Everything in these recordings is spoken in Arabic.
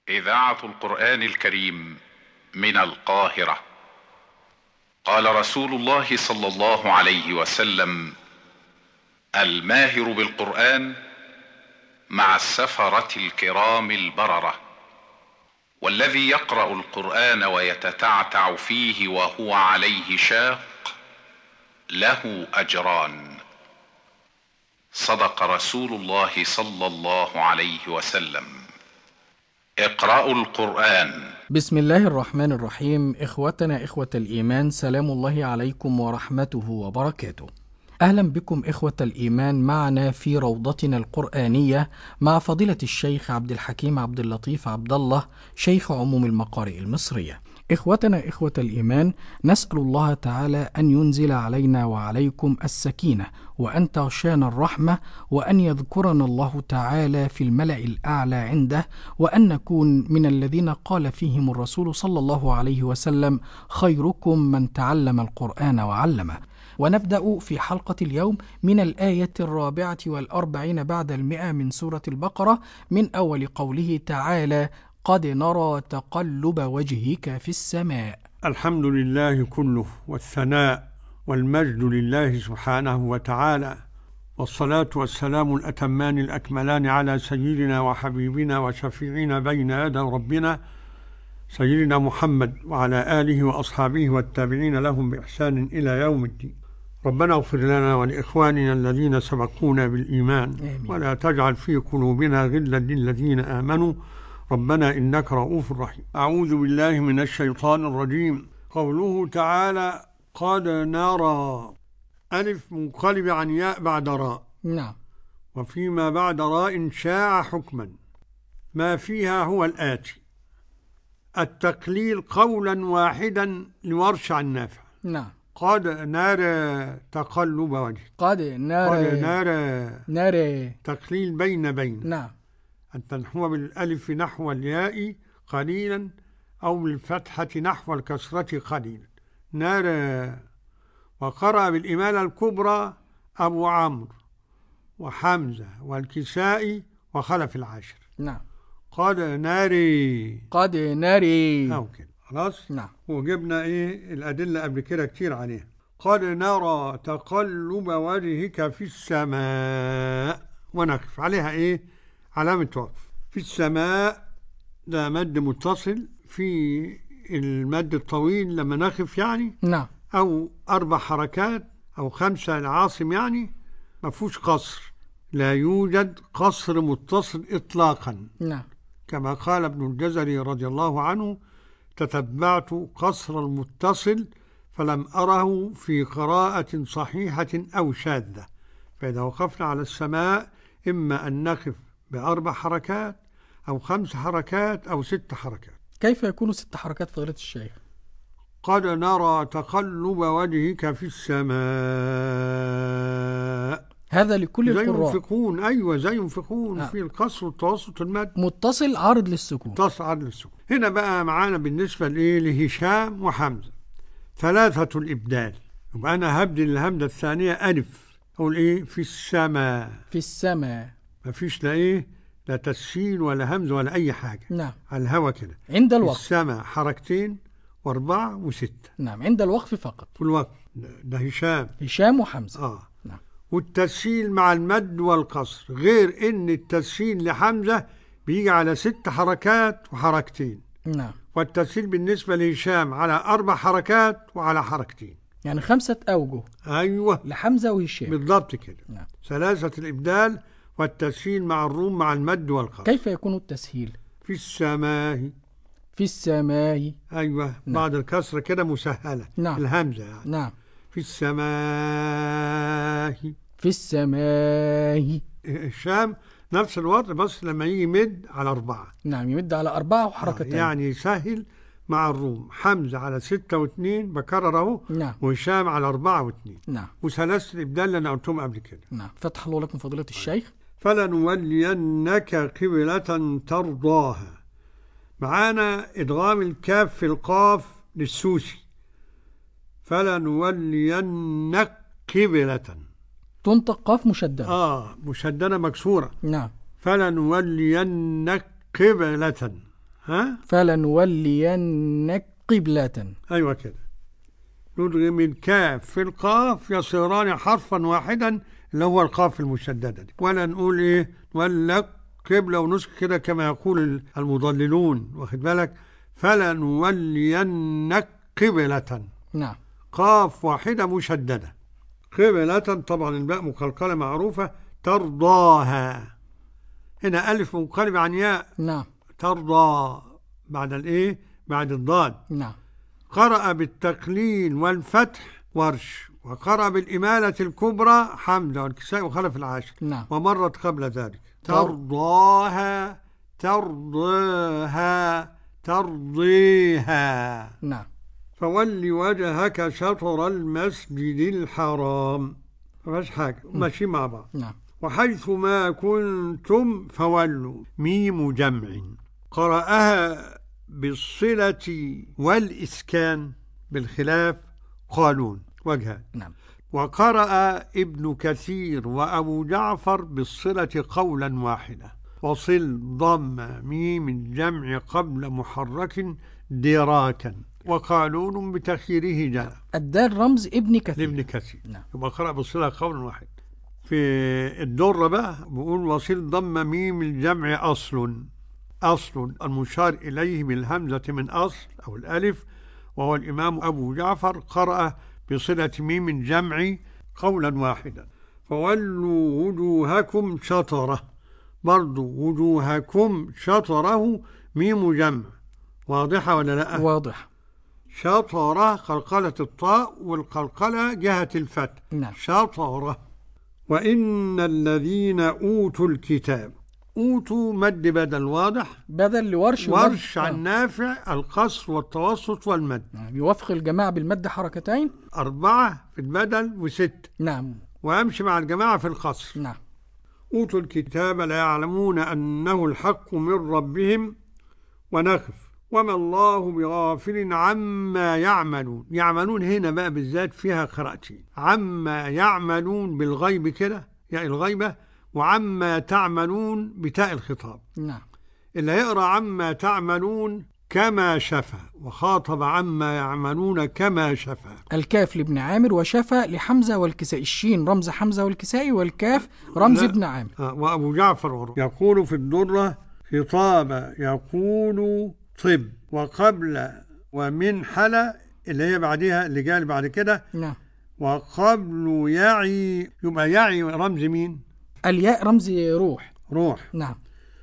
إذاعة القرآن الكريم من القاهرة. قال رسول الله صلى الله عليه وسلم: الماهر بالقرآن مع السفرة الكرام البررة، والذي يقرأ القرآن ويتتعتع فيه وهو عليه شاق له أجران. صدق رسول الله صلى الله عليه وسلم. اقرأوا القرآن. بسم الله الرحمن الرحيم. إخوتنا إخوة الإيمان، سلام الله عليكم ورحمته وبركاته. أهلا بكم إخوة الإيمان معنا في روضتنا القرآنية مع فضيلة الشيخ عبد الحكيم عبد اللطيف عبد الله، شيخ عموم المقارئ المصرية. إخوتنا إخوة الإيمان، نسأل الله تعالى أن ينزل علينا وعليكم السكينة، وأن تغشانا الرحمة، وأن يذكرنا الله تعالى في الملأ الأعلى عنده، وأن نكون من الذين قال فيهم الرسول صلى الله عليه وسلم: خيركم من تعلم القرآن وعلمه. ونبدأ في حلقة اليوم من الآية 44 بعد 100 من سورة البقرة، من أول قوله تعالى: قد نرى تقلب وجهك في السماء. الحمد لله كله، والثناء والمجد لله سبحانه وتعالى، والصلاة والسلام الأتمان الأكملان على سيدنا وحبيبنا وشفيعنا بين يدي ربنا سيدنا محمد، وعلى آله وأصحابه والتابعين لهم بإحسان إلى يوم الدين. ربنا اغفر لنا ولإخواننا الذين سبقونا بالإيمان، آمين. ولا تجعل في قلوبنا غلا للذين آمنوا ربنا إنك رؤوف رحيم. أعوذ بالله من الشيطان الرجيم. قوله تعالى: قد نرى، ألف منقلب عن ياء بعد راء، نعم. وفيما بعد راء شاع حكما، ما فيها هو الآتي: التقليل قولا واحدا لورش عن نافع. نعم. قد نرى تقلب وجهك. قد نرى تقليل بين. نعم. أن تنحو بالألف نحو الياء قليلا، أو بالفتحة نحو الكسرة قليلا. نرى. وقرأ بالإمالة الكبرى أبو عمرو وحمزة والكسائي وخلف العاشر. نعم. قد نري أو كده، خلاص. نعم. وجبنا الأدلة قبل كده كتير عليها. قد نرى تقلب وجهك في السماء، ونقف عليها علامة وقف. في السماء ده مد متصل، في المد الطويل لما نقف نعم، أو 4 حركات أو 5 العاصم، ما فيهوش قصر، لا يوجد قصر متصل إطلاقا. نعم. كما قال ابن الجزري رضي الله عنه: تتبعت قصر المتصل فلم أره في قراءة صحيحة أو شاذة. فإذا وقفنا على السماء إما أن نقف ب4 حركات أو 5 حركات أو 6 حركات. كيف يكون 6 حركات فضيلة الشيخ؟ قد نرى تقلب وجهك في السماء، هذا لكل القراء. زي ينفقون في القصر والتوسط المد. متصل عارض للسكون. هنا بقى معانا بالنسبة لهشام وحمزة 3 الإبدال. يبقى أنا هبدل الهمزة الثانية ألف، أقول في السماء. مفيش لا تسهيل ولا همزة ولا أي حاجة. نعم. على الهوا كده. عند الوقف السماء حركتين و4 و6. نعم، عند الوقف فقط. في الوقف ده هشام وحمزة. نعم. والتسهيل مع المد والقصر، غير ان التسهيل لحمزة بيجي على 6 حركات وحركتين. نعم. والتسهيل بالنسبة لهشام على 4 حركات وعلى حركتين، يعني 5 أوجه. أيوة، لحمزة وهشام بالضبط كده. نعم. 3 الإبدال والتسهيل مع الروم مع المد والقصر. كيف يكون التسهيل؟ في السماء. أيوة. نعم. بعد الكسرة كده مسهلة. نعم. الهمزة نعم. في السماء. الشام نفس الوضع، بس لما يجي يمد على 4. نعم، يمد على 4 وحركتين. يعني يسهل مع الروم. حمزة على 6 و2 بكرره. نعم. وهشام على 4 و2. نعم. وثلاث الإبدال اللي أنا قلتهم قبل كده. نعم. فتح الله لكم فضيلة الشيخ. فلنولينك قبلة ترضاها. معانا إدغام الكاف في القاف للسوسي. فلنولينك قبلة، تنطق قاف مشددة. مشددة مكسورة. نعم. فلنولينك قبلة، ها؟ فلنولينك قبلة. أيوة كده، ندغم الكاف في القاف يصيران حرفا واحدا اللي هو القاف المشددة دي. ولا نقول إيه ولا قبلة ونسك كده كما يقول المضللون، واخد بالك؟ فلنولينك قبلة. نعم. قاف واحدة مشددة. قبلة طبعا الباء مقلقلة معروفة. ترضاها، هنا ألف منقلب عن ياء. نعم. ترضى بعد الإيه؟ بعد الضاد. نعم. قرأ بالتقليل والفتح ورش، وقرأ بالإمالة الكبرى حمزة والكسائي وخلف العاشر. نعم. ومرت قبل ذلك. ترضاها، ترضاها، ترضيها. نعم. فول وجهك شطر المسجد الحرام. مفيش حاجة، ماشي مع بعض. نعم. وحيث ما كنتم فولوا، ميم جمع. قرأها بالصلة والإسكان بالخلاف قالون وجهان. نعم. وقرأ ابن كثير وأبو جعفر بالصلة قولا واحدا. وصل ضم ميم جمع قبل محرك دراكا. وقالون بتخييره جاء. الدال رمز ابن كثير. لابن كثير. نعم. يبقى قرأ بالصلة قولا واحد. في الدرة بقى بقول وصل ضم ميم الجمع أصل المشار إليه بالهمزة من أصل أو الألف، وهو الإمام أبو جعفر قرأ بصلة ميم جمع قولا واحدا. فولوا وجوهكم شطرة، برضو وجوهكم شطره ميم جمع. واضحة ولا لا؟ واضح. شطرة قلقلة الطاء والقلقلة جهة الفتح. نعم. شطرة. وإن الذين أوتوا الكتاب، أوتوا مد بدل واضح، بدل لورش. ورش عن نافع القصر والتوسط والمد. نعم. يوافق الجماعة بالمد حركتين 4 في البدل و6. نعم. وأمشي مع الجماعة في القصر. نعم. أوتوا الكتاب لا يعلمون أنه الحق من ربهم ونخف وما الله بغافل عما يعملون. يعملون هنا بقى بالذات فيها قراءتين، عما يعملون بالغيب كده يعني الغيبة، وعما تعملون بتاء الخطاب. نعم. اللي يقرأ عما تعملون كما شفى، وخاطب عما يعملون كما شفى. الكاف لابن عامر وشفى لحمزة والكسائي. الشين رمز حمزة والكسائي والكاف رمز ابن عامر. وأبو جعفر يقول في الدرة خطابة يقول طب، وقبل ومن حلا اللي هي بعدها اللي جاء بعد كده. نعم. وقبل يعي، يبقى يعي رمز مين؟ الياء رمز روح. نعم.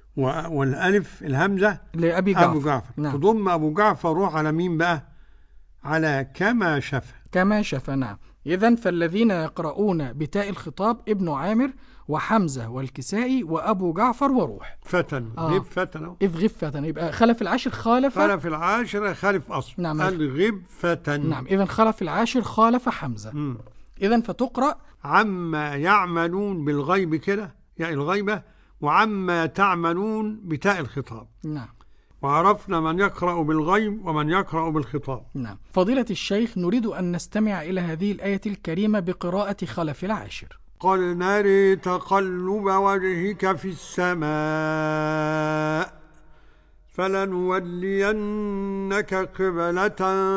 والألف الهمزة لأبي جعفر. أبو جعفر. نعم. تضم أبو جعفر روح على مين بقى؟ على كما شفى. كما شفى. نعم. إذن فالذين يقرؤون بتاء الخطاب ابن عامر وحمزة والكسائي وأبو جعفر وروح. فتن غيب فتن إذ غيب فتن، يبقى خلف العاشر خالف العاشر خالف أصل. نعم. الغيب فتن. نعم. إذن خلف العاشر خالف حمزة. إذن فتقرأ عما يعملون بالغيب كده يعني الغيبة، وعما تعملون بتاء الخطاب. نعم. وعرفنا من يقرأ بالغيب ومن يقرأ بالخطاب. نعم. فضيلة الشيخ، نريد أن نستمع إلى هذه الآية الكريمة بقراءة خلف العاشر. قد نري تقلب وجهك في السماء فلنولينك قبلة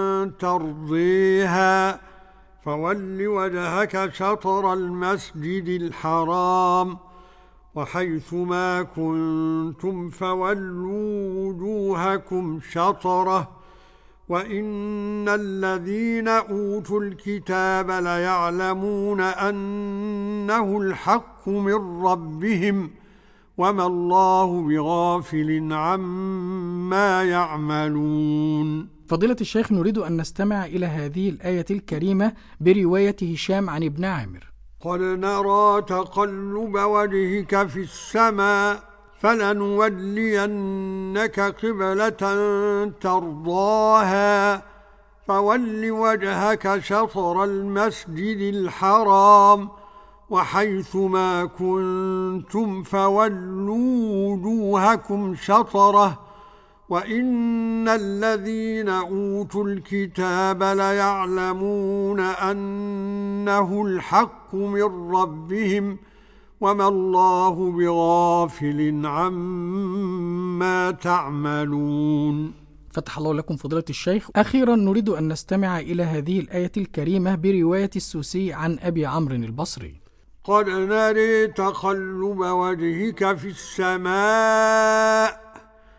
ترضيها فول وجهك شطر المسجد الحرام وحيث ما كنتم فولوا وجوهكم شطره وإن الذين أوتوا الكتاب ليعلمون أنه الحق من ربهم وما الله بغافل عما يعملون. فضيلة الشيخ، نريد أن نستمع إلى هذه الآية الكريمة برواية هشام عن ابن عامر. قد نرى تقلب وجهك في السماء فلنولينك قبلة ترضاها فول وجهك شطر المسجد الحرام وحيث ما كنتم فولوا وجوهكم شطره وإن الذين أوتوا الكتاب ليعلمون أنه الحق من ربهم وما الله بغافل عما تعملون. فتح الله لكم فضيلة الشيخ. أخيرا نريد أن نستمع إلى هذه الآية الكريمة برواية السوسي عن أبي عمرو البصري. قد نري تقلب وجهك في السماء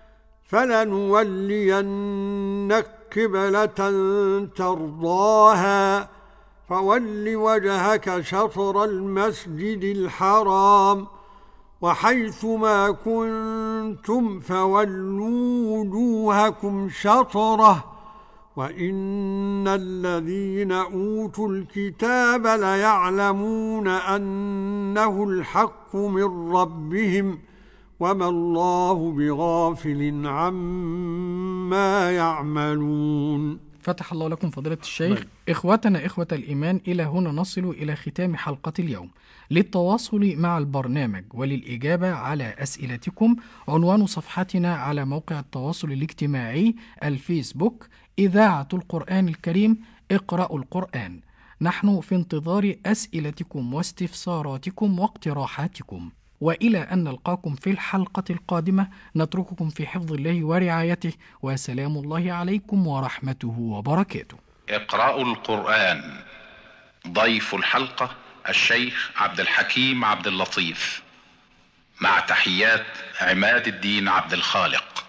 فلنولينك قبلة ترضاها فول وجهك شطر المسجد الحرام وحيث ما كنتم فولوا وجوهكم شطره وإن الذين أوتوا الكتاب ليعلمون أنه الحق من ربهم وما الله بغافل عما يعملون. فتح الله لكم فضيلة الشيخ. إخوتنا إخوة الإيمان، إلى هنا نصل إلى ختام حلقة اليوم. للتواصل مع البرنامج وللإجابة على أسئلتكم عنوان صفحتنا على موقع التواصل الاجتماعي الفيسبوك إذاعة القرآن الكريم اقرأوا القرآن. نحن في انتظار أسئلتكم واستفساراتكم واقتراحاتكم، وإلى أن نلقاكم في الحلقة القادمة نترككم في حفظ الله ورعايته، وسلام الله عليكم ورحمته وبركاته. اقرأوا القرآن. ضيف الحلقة الشيخ عبد الحكيم عبد اللطيف، مع تحيات عماد الدين عبد الخالق.